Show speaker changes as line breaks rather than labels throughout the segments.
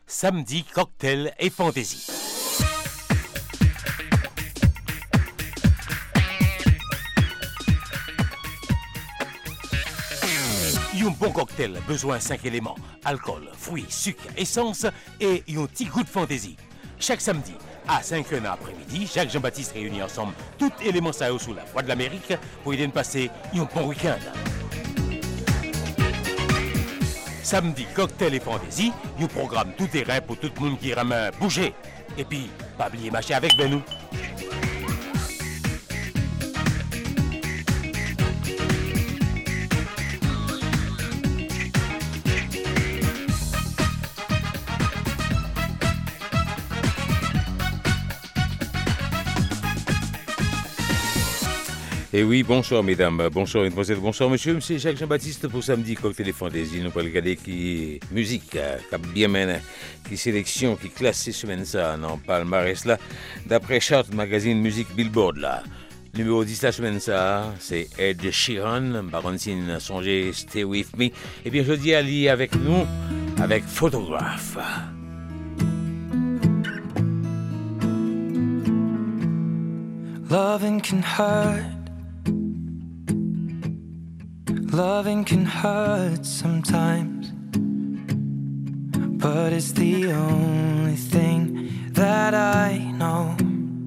Samedi, cocktail et fantaisie. Un bon cocktail, besoin 5 éléments, alcool, fruits, sucre, essence et un petit goût de fantaisie. Chaque samedi, à 5h après-midi, Jacques Jean-Baptiste réunit ensemble tous les éléments ça sous la voie de l'Amérique pour y passer un bon week-end. Samedi, cocktail et fantaisie, un programme tout terrain pour tout le monde qui aime bouger. Et puis, pas oublier marcher avec nous.
Et oui, bonsoir mesdames, bonsoir mesdemoiselles, bonsoir monsieur, c'est Jacques Jean-Baptiste pour samedi cocktail et fantaisie. Nous allons regarder qui musique, qui bien mène, qui sélection, qui classe ces semaines ça dans palmarès là, d'après Chart Magazine Musique Billboard là. Numéro 10 la semaine ça, c'est Ed Sheeran, Baronsin songez Stay With Me. Et bien je dis Ali avec nous, avec Photograph.
Loving can hurt. Loving can hurt sometimes, but it's the only thing that I know.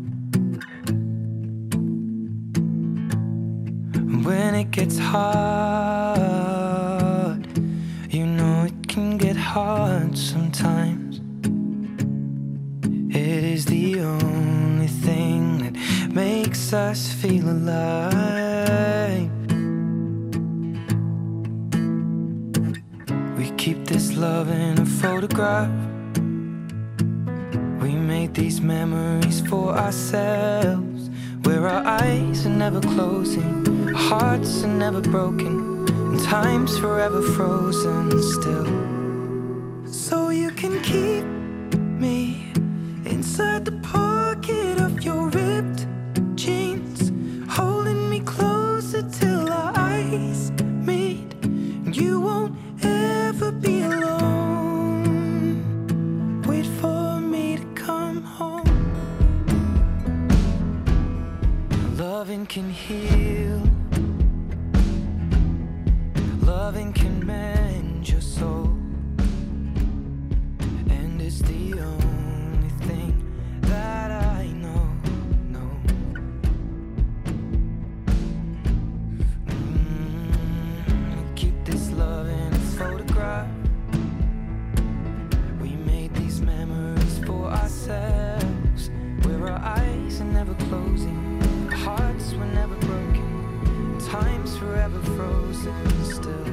When it gets hard, you know it can get hard sometimes. It is the only thing that makes us feel alive. Keep this love in a photograph. We made these memories for ourselves, where our eyes are never closing, our hearts are never broken, and time's forever frozen still. So you can keep me inside the pocket of your ripped jeans, holding me closer till our eyes meet, and you won't ever be alone. Wait for me to come home. Loving can heal. Loving can mend your soul. And it's the only thing that I know. Keep this love in photograph. We made these memories for ourselves, where our eyes are never closing, our hearts were never broken, time's forever frozen still.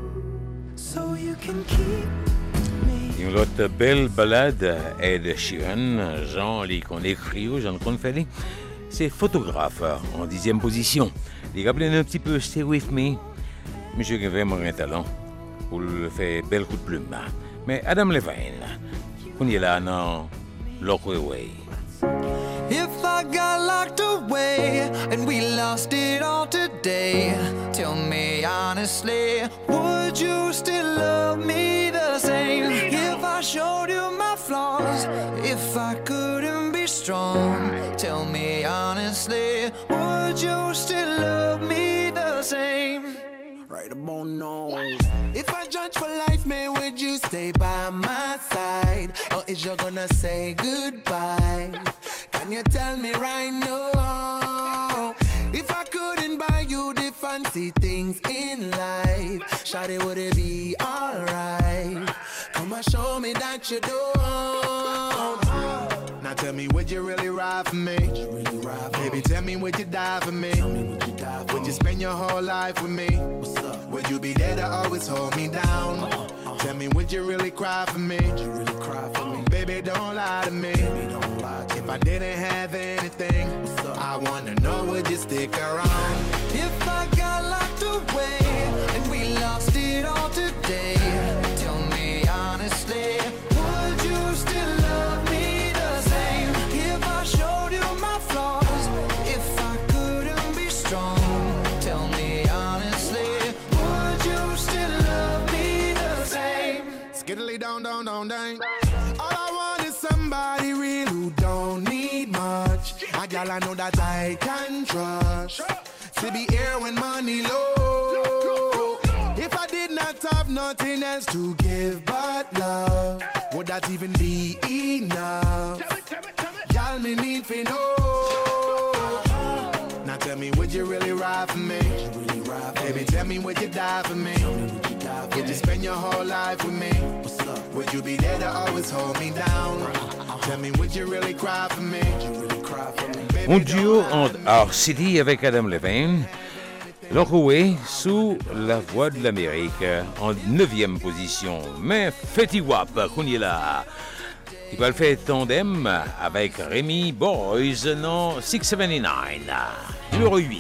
So you can keep me.
Une autre belle balade, Ed Sheeran, Jean Lee qu'on écrit, Jean qu'on fait, c'est Photographe en 10e position. Les rappelez un petit peu Stay With Me. Monsieur qui a vraiment un talent pour le faire bel coup de plume. Mais Adam Levine, on y est là dans Lock Away.
If I got locked away and we lost it all today, tell me honestly, would you still love me the same? If I showed you my flaws, if I couldn't be strong, tell me honestly, would you still love me the same? Right about now. If I judge for life, man, would you stay by my side? Or is you gonna say goodbye? Can you tell me right now? If I couldn't buy you the fancy things in life, shawty, would it be alright? Come and show me that you don't. Now tell me, would you really ride for me? Baby, tell me, would you die for me? Would you spend your whole life with me? Would you be there to always hold me down? Tell me, would you really cry for me? Baby, don't lie to me. If I didn't have anything, I wanna know, would you stick around? If I got locked away and we lost it all today, tell me honestly, would you still love me the same? If I showed you my flaws, if I couldn't be strong, tell me honestly, would you still love me the same? Skiddly down, down, down, down.
you don't need much. A gal I know that I can trust. To be here when money low. If I did not have nothing else to give but love, would that even be enough? Y'all me need for know. Now tell me, would you really ride for me? Baby, tell me, would you die for me? Would you spend your whole life with me? Would you be there to always hold me down? Tell me, would you really cry for me?
Un duo entre Our City avec Adam Levine, l'enroué sous la voix de l'Amérique en 9e position. Mais Fetty Wap, qu'on y est là, qui va le faire tandem avec Remy Boys dans 679, numéro 8.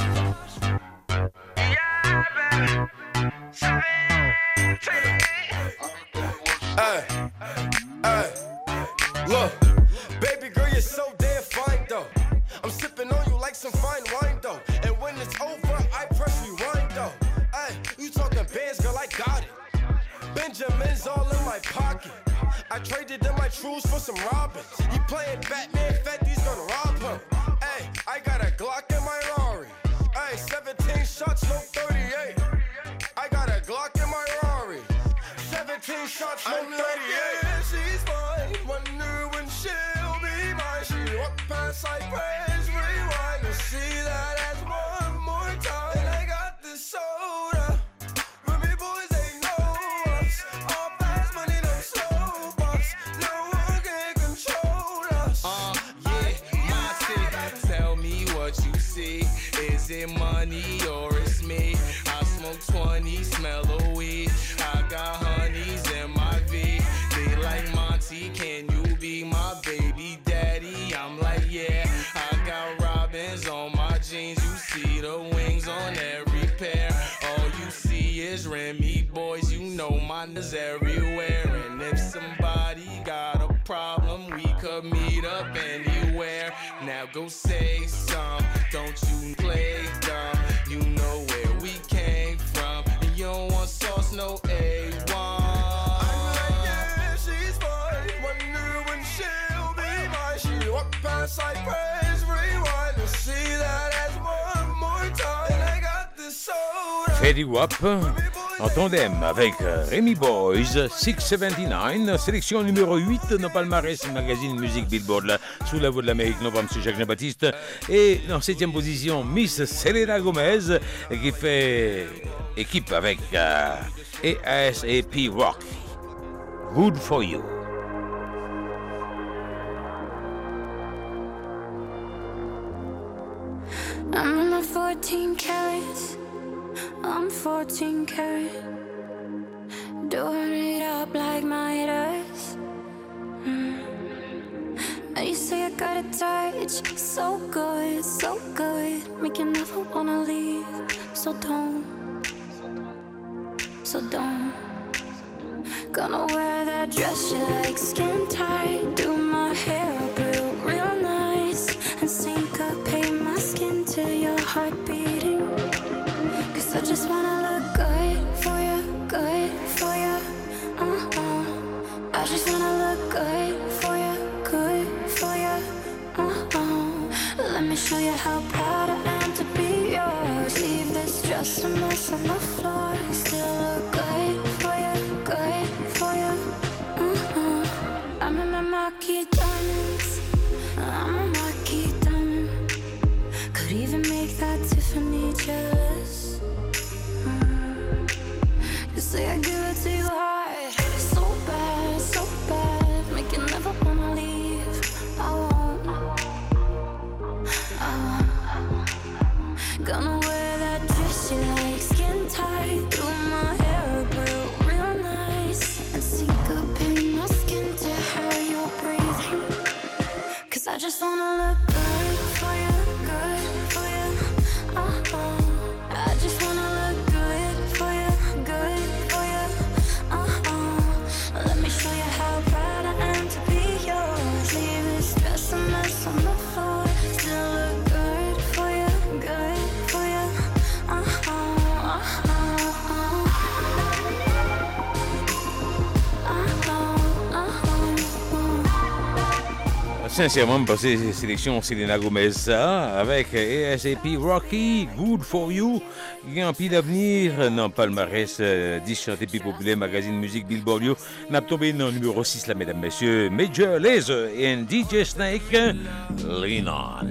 Look, baby girl, you're so damn fine though. I'm sipping on you like some fine wine though. And when it's over, I press rewind though. Ay, you talking bands, girl, I got it. Benjamin's all in my pocket. I traded in my trues for some robins. He playing Batman, Fetty's gonna rob him. Ay, I got a Glock in my Rari. Ay, 17 shots, no 38. I got a Glock in my Rari. 17 shots, no 38. Yeah, she's fine. Wonder when she'll be mine. She walk past like praise, rewind to see that as one more time. And I got this soda. Remy boys, they know us. All fast money, no slow bucks. No one can control us.
Yeah, my city. Tell me what you see. Is it money or it's me? I smoke 20, smell a weed. I got honeys in my V. They like Monty, can you be my baby daddy? I'm like, yeah. I got robins on my jeans. You see the wings on every pair. All you see is Remy boys. You know mine is everywhere. And if somebody got a problem, we could meet up anywhere. Now go say some. Don't you play dumb. You know where we came from. And you don't want sauce, no A1.
Past like praise, rewind to see that as one more time. And I got this soda.
Fetty Wap en tandem avec Remy Boys, 679, sélection numéro 8 dans palmarès magazine musique Billboard, là, sous la voix de l'Amérique, non pas M. Jacques Jean-Baptiste. Et en 7e position, Miss Selena Gomez, qui fait équipe avec ASAP Rock. Good for you.
I'm in my 14 carats, I'm 14 karat, doing it up like Midas. You say I got a touch, so good, make you never wanna leave. So don't. Gonna wear that dress you like, skin tight, do my hair up real nice, and syncopate my skin to your heart beating. Cause I just wanna look good for you. I just wanna look good for you. Let me show you how proud I am to be yours. Leave this dress a mess on the floor. Still look good for you. I'm in my marquee diamonds. I'm a marquee diamond. Could even make that Tiffany jealous. You say I give it to you hard, so bad, make you never wanna leave. I won't. Gonna wear that dress you like, skin tight, do my hair up real nice, and syncopate my skin to how you're breathing. Cause I just wanna look good for you.
Sincèrement, parce que sélection Selena Gomez ça, avec ASAP Rocky, Good For You, il y a un pile d'avenir dans le palmarès 10 chantés plus populaires, magazine musique Billboard. Nous avons tombé dans le numéro 6 là, mesdames, messieurs, Major Lazer et DJ Snake, Lean On.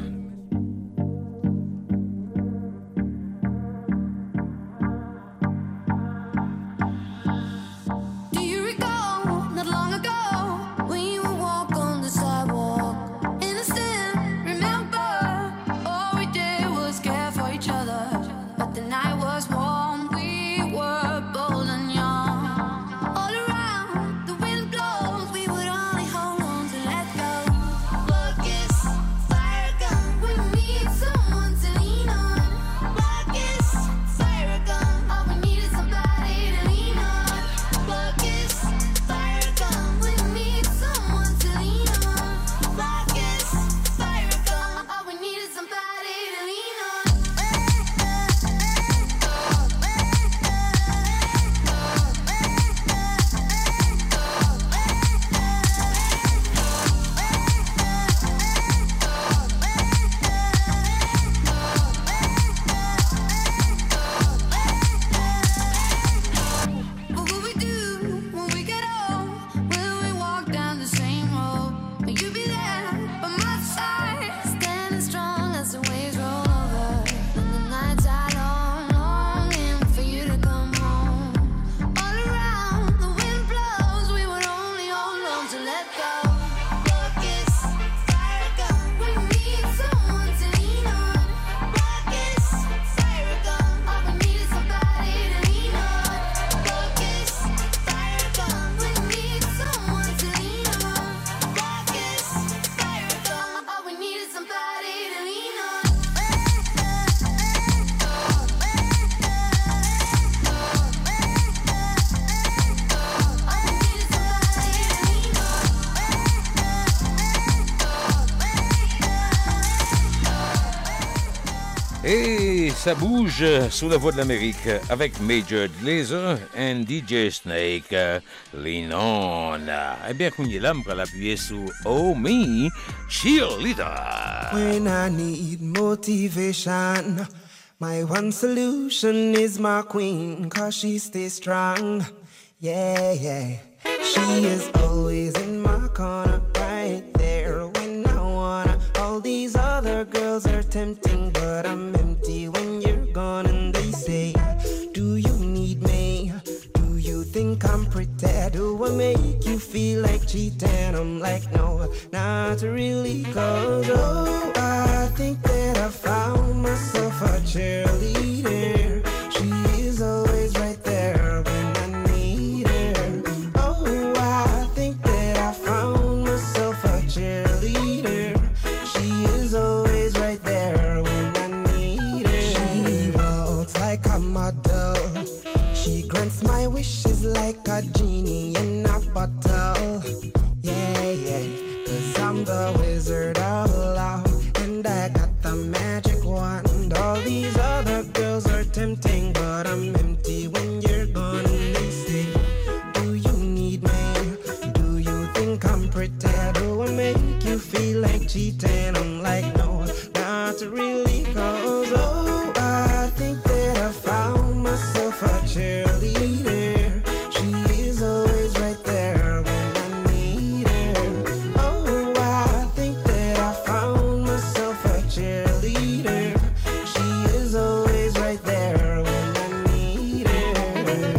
Et ça bouge sous la voix de l'Amérique avec Major Lazer and DJ Snake, Lean On. Eh bien, qu'on y est là, on va l'appuyer sur Oh Me, Cheerleader.
When I need motivation, my one solution is my queen, 'cause she stays strong. Yeah, yeah. She is always in my corner, right there when I wanna. All these other girls are tempting, but I'm empty when you're gone. And they say, do you need me? Do you think I'm pretty? Do I make you feel like cheating? I'm like, no, not really, 'cause oh, I think that I found myself a cheerleader. She is always right there when I need her. Oh, I think that I found myself a cheerleader. She is always right there when I need her. She walks like a model. She grants my wishes like a genie in a bottle. Yeah, yeah, 'cause I'm the wizard of love, and I got the magic wand. All these other girls are tempting, but I'm empty when you're gone. And they say, do you need me? Do you think I'm pretty? Do I make you feel like cheating? I'm like, no, not really, 'cause oh, I think that I found myself a cheerleader. She is always right there when I need her. Oh, I think that I found myself a cheerleader. She is always right there when I need her.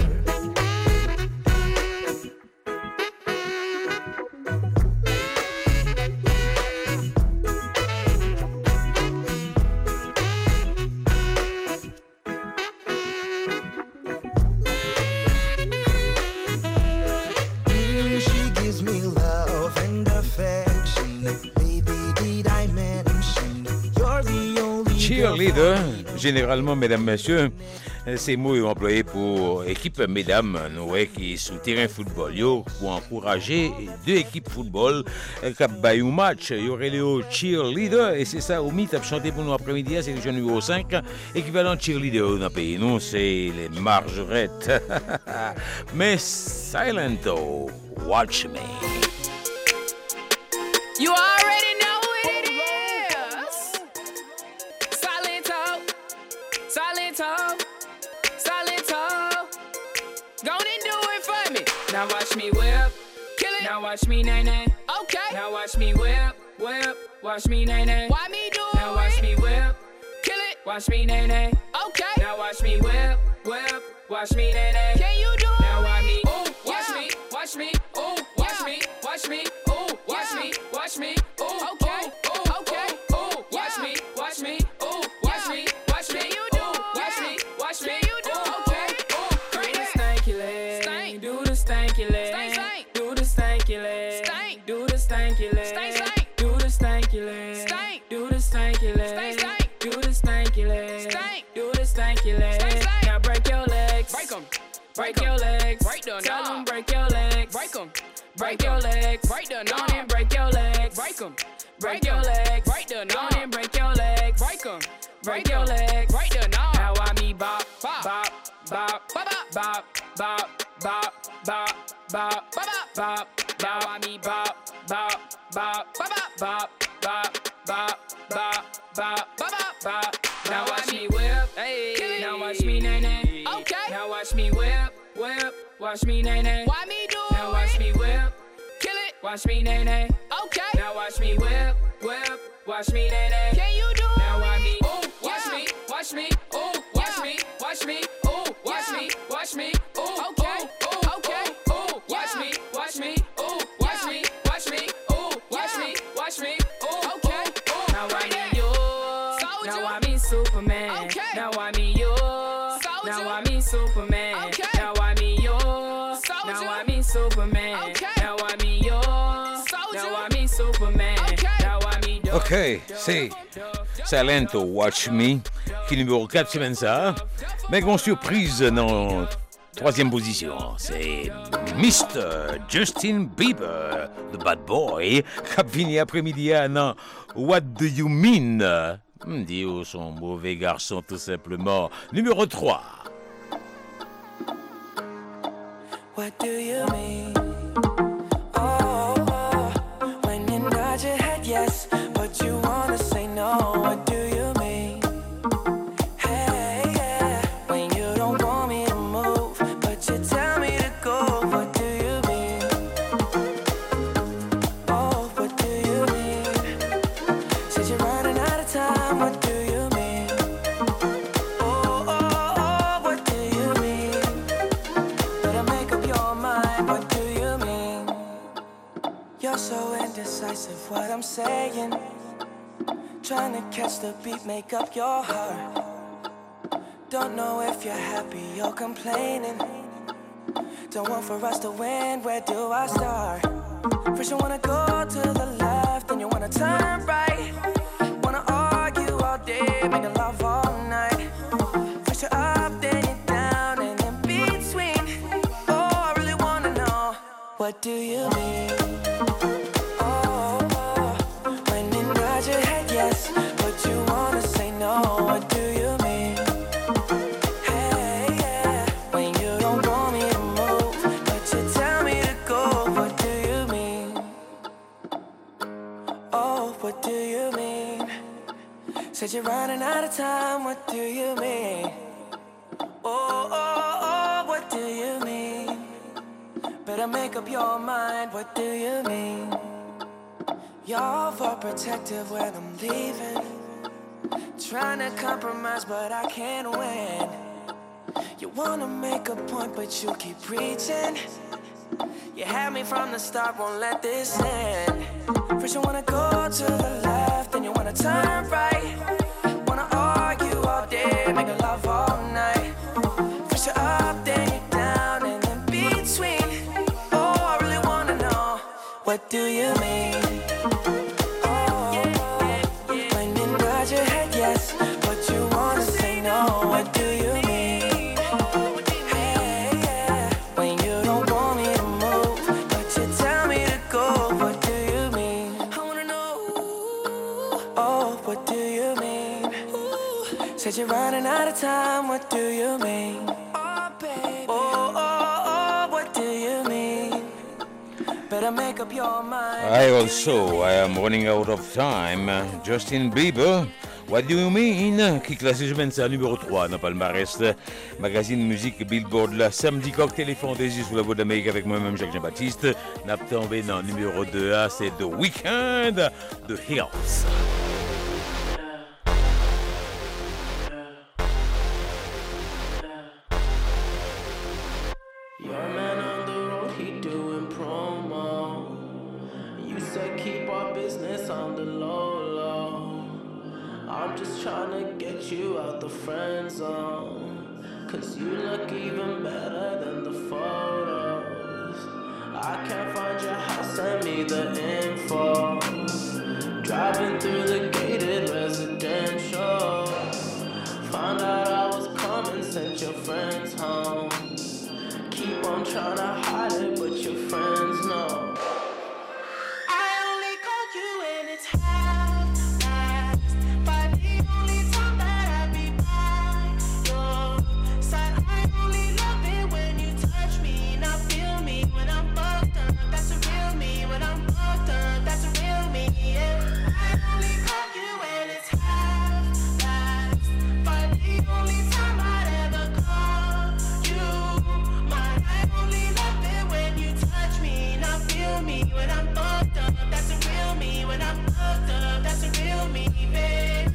She gives me love and affection. Baby, did I mention you're the only
Cheerleader, généralement, mesdames, messieurs, ces mots sont employés pour équipe, mesdames, nous qui sous terrain football, yo, pour encourager deux équipes football qui ont un match, il y aurait le cheerleader, et c'est ça, au mythe, a chanté pour nous après-midi, c'est le numéro 5, équivalent cheerleader dans le pays, nous, c'est les Margerettes. Mais Silento, Watch Me.
You already know what it is. Silento, Silento, Silento. Go and do it for me. Now watch me whip, kill it. Now watch me nay nay. Okay. Now watch me whip, whip. Watch me nay nay. Why me do it? Now watch me whip, kill it. Watch me nay nay. Okay. Now watch me whip, whip. Watch me nay nay. Can you do it? Now watch me, ooh, watch me, watch me, ooh, watch me, watch me, ooh, watch me, watch me, ooh, okay, ooh, okay, ooh, watch me, watch me, ooh, watch me, watch me, you do, watch me, watch me, you do, okay, ooh, do the stanky leg, do the stanky leg, do the stanky leg, do the stanky leg, do the stanky leg, do the stanky leg, do the stanky leg, do the stanky leg. Now break your legs, break them. Break your legs, break the tell them break your legs, break them. Break your legs, break the knob and break your legs, break them. Break your legs, break the knob and break your legs, break them. Break your legs, break the knob. Now I me bop, bop, bop, bop, bop, bop, bop, bop, bop, bop, bop. Now I me bop, bop, bop, bop, bop, bop, bop, bop, bop, bop. Now watch me whip, hey. Now watch me nay nay. Okay. Now watch me whip, whip. Watch me nay nay. Why me do it? Now watch me whip, kill it. Watch me nay nay. Okay. Now watch me whip, whip. Watch me nay nay. Can you do it? Now watch me, ooh, watch me, watch me, ooh, watch me, watch me, ooh, watch me, watch me, ooh, okay, ooh, okay, ooh, watch me, watch me, ooh, watch me, watch me, ooh, watch me, watch me, ooh, okay, ooh. Now I need you. Now I me Superman. Okay. Now I me you. Now I me Superman. Okay. Now I me you. Now I me Superman. Okay. Now I me you. Now I me Superman. Okay. Now I me you.
Ok, c'est Silento, Watch Me, qui est numéro 4 semaine ça. Mais grande surprise dans troisième position, c'est Mr. Justin Bieber, the bad boy, qui a fini après-midi dans What Do You Mean? Dit son mauvais garçon tout simplement. Numéro 3.
What do you mean? Oh, when you nod your head yes, but you wanna say no. What do you mean? Hey, yeah, when you don't want me to move, but you tell me to go. What do you mean? Oh, what do you mean? Said you're running out of time. What do you mean? Oh, what do you mean? Better make up your mind. What do you mean? You're so indecisive. What I'm saying. Trying to catch the beat, make up your heart. Don't know if you're happy or complaining. Don't want for us to win, where do I start? First you wanna go to the left, then you wanna turn right. Wanna argue all day, making love all night. First you're up, then you're down, and in between. Oh, I really wanna know, what do you mean? When you nod your head yes, but you wanna say no. What do you mean? Hey, yeah, when you don't want me to move, but you tell me to go. What do you mean? Oh, what do you mean? Said you're running out of time. What do you mean? Oh, what do you mean? Better make up your mind. What do you mean? You're overprotective when I'm leaving. Trying to compromise, but I can't win. You wanna make a point, but you keep preaching. You had me from the start, won't let this end. First you wanna go to the left, then you wanna turn right. Wanna argue all day, make love all night. First you're up, then you're down, and in between. Oh, I really wanna know, what do you mean? When you nod your head yes, but you wanna say no. What do you mean? Hey, yeah, when you don't want me to move, but you tell me to go. What do you mean? I wanna know. Oh, what do you mean? Said you're running out of time. What do you mean? Oh, baby. Oh, what do you mean? better make up your mind.
I am running out of time. Justin Bieber, What Do You Mean? Qui classe semaine ça numéro 3 dans palmarès magazine musique Billboard la samedi cocktail et fantaisie sous la voix d'Amérique avec moi-même Jacques Jean-Baptiste. N'a tombé dans numéro 2 A, c'est The Weeknd, The Hills.
Friend zone, 'cause you look even better than the photos. I can't find your house, send me the info. Driving through the gated residential, found out I was coming, sent your friends home. Keep on trying to hide it, but your friends know. I only call you when it's half-past, but the only time that I be by your side, I only love it when you touch me, not feel me when I'm fucked up. That's a real me when I'm fucked up. That's a real me, yeah. I only call you when it's half-past, but the only time I'd ever call you mine. I only love it when you touch me, not feel me when I'm fucked up. That's a real me when I'm fucked up. That's a real me, babe.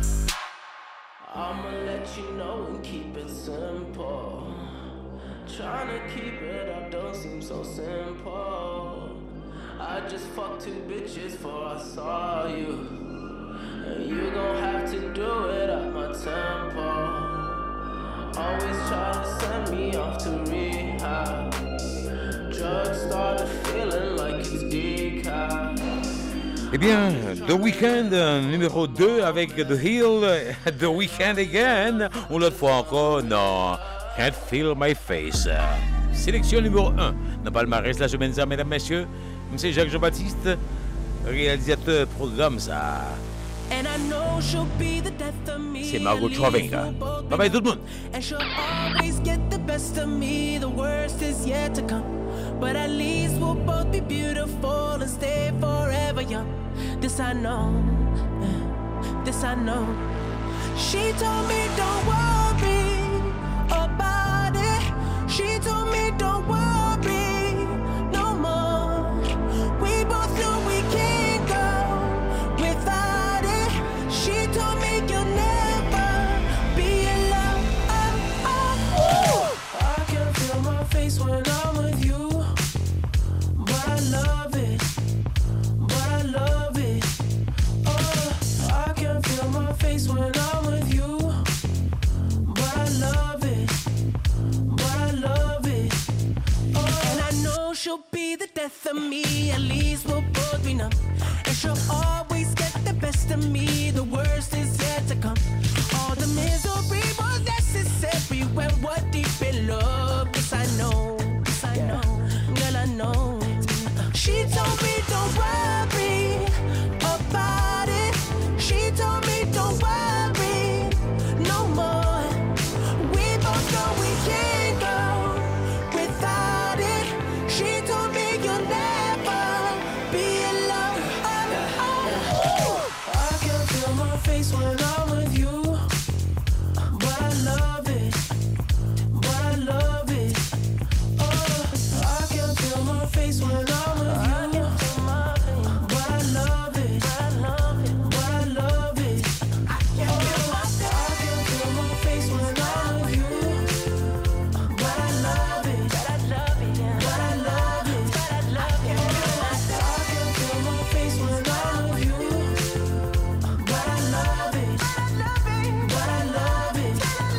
I'ma let you know and keep it simple. Trying to keep it up don't seem so simple. I just fucked 2 bitches before I saw you, and you gon' have to do it at my tempo. Always try to send me off to rehab. Drugs started feeling like it's decaf.
Eh bien, The Weeknd, numéro 2 avec The Hill, The Weeknd again, ou l'autre fois encore, non, Can't Feel My Face. Sélection numéro 1, dans palmarès la semaine ça, mesdames, messieurs, M. Jacques Jean-Baptiste, réalisateur programme ça.
And I know she'll be the death of me.
C'est Margot Trovinga. Bye bye tout le monde.
And she'll always get the best of me. The worst is yet to come. But at least we'll both be beautiful and stay forever young. This I know. This I know. She told me don't worry about it. She told me don't worry no more. We both know we can't go without it. She told me you'll never be alone. I can feel my face when I'm with you, but I love it, but I love it. I can feel my face when I'm with you, but I love it, but I love it. And I know she'll be the death of me, at least we'll both be numb. And she'll always get the best of me, the worst is yet to come. All the misery was necessary when we're deep in love. Yes, I know, girl, I know. She told me don't worry about it. She told me don't worry no more. We both know we can't go without it. She told me you'll never be alone. I can feel my face when I'm with you, but I love it, but I love it. I can feel my face when I'm with you, but I love it, but I love it. I can feel my face when I'm with you, but I love it, but I love it, but I love it. I can feel my face when I'm with you, but I love it, but I love it.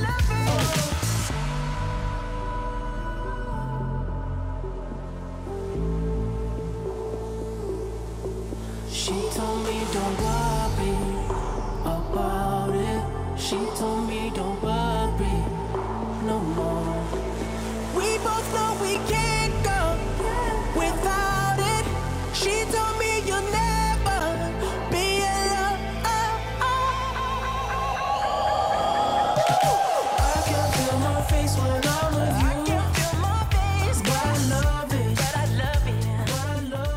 She told me don't worry about it. She told me don't worry no more. We both know we can't go without it. She told me you'll never be alone. I can feel my face when I'm with you. I can feel my face, but I love it, but I love it, but I love it.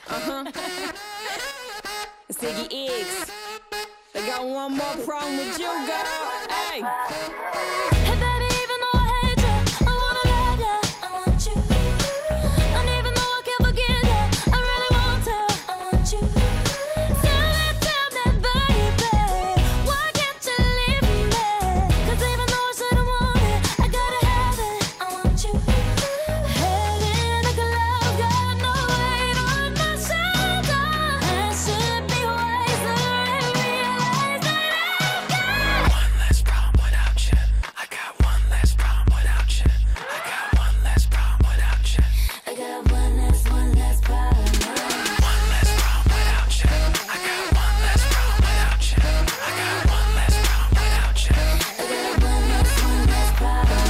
It's Iggy X. They got one more problem with you, girl. Hey.
Hey, baby, even though I hate you, I wanna love you. I want you. And even though I can't forget you, I really want to. I want you. Tell me, baby, why can't you leave me? 'Cause even though I shouldn't want it, I gotta have it. I want you. Head in a glove, got no weight on my shoulder. I should be wiser and realize that I've got one less problem without you. I got one less problem without you. I got one less problem without you. I got one less problem. One less problem without you. I got one less problem without you. I got one less problem without you. I got one less problem.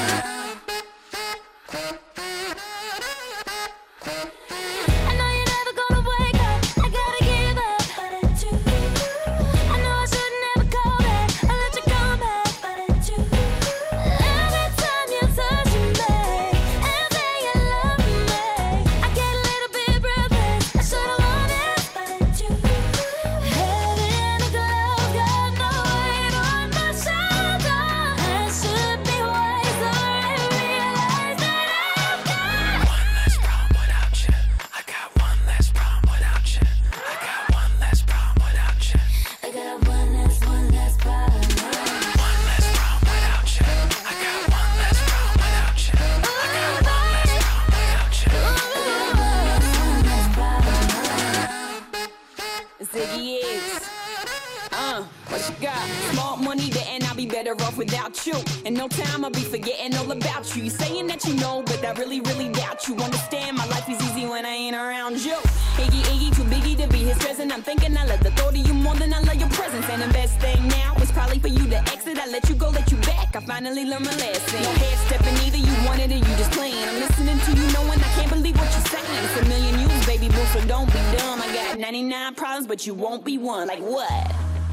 I know you're never gonna wake up. I gotta give up, but it's you. I know I should never call back. I let you come back, but it's you. Every time you touch me and say you love me, I get a little bit breathless. I should've known it, but it's you. Head in a glove, got no weight on my shoulder. I should be wiser and realize that I've got one less problem without you. I got one less problem without you. I got one less problem without you. I got one less problem. One less problem without you. I got one less problem without you. I got one less problem without you.
It's Iggy X. What you got? Small money there and I'll be better off without you. In no time I'll be forgetting all about you. You saying that you know, but I really, really doubt you. Understand my life is easy when I ain't around you. Iggy, too biggie to be his present. I'm thinking I love the thought of you more than I love your presence. And the best thing now is probably for you to exit. I let you go, let you back. I finally learned my lesson. No head stepping either, you wanted it, you just playing. I'm listening to you knowing I can't believe what you're saying. It's a million yous, baby boo, so don't be dumb. I got 99 problems, but you won't be one. Like what?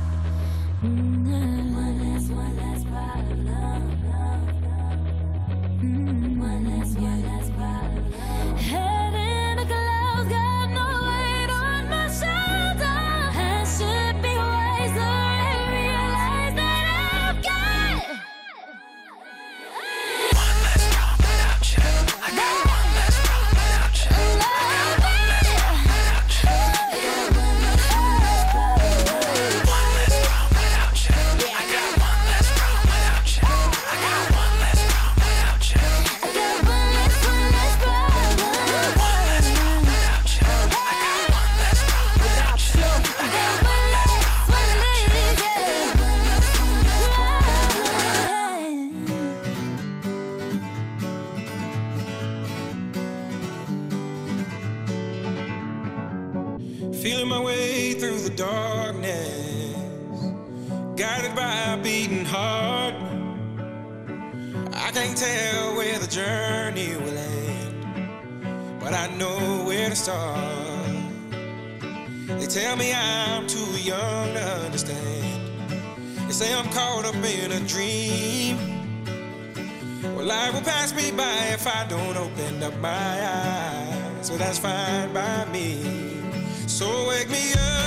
Head in a glove, got no weight on my shoulder. I should be wiser and realize that I've got one less problem without you. I got one less problem without you. I got one less problem without you. I got one less problem without you. I got one less problem without you. I got one less problem without you. I got one less problem without you.
Feeling my way through the darkness, guided by a beating heart. I can't tell where the journey will end, but I know where to start. They tell me I'm too young to understand. They say I'm caught up in a dream. Well, life will pass me by if I don't open up my eyes. So that's fine by me. So wake me up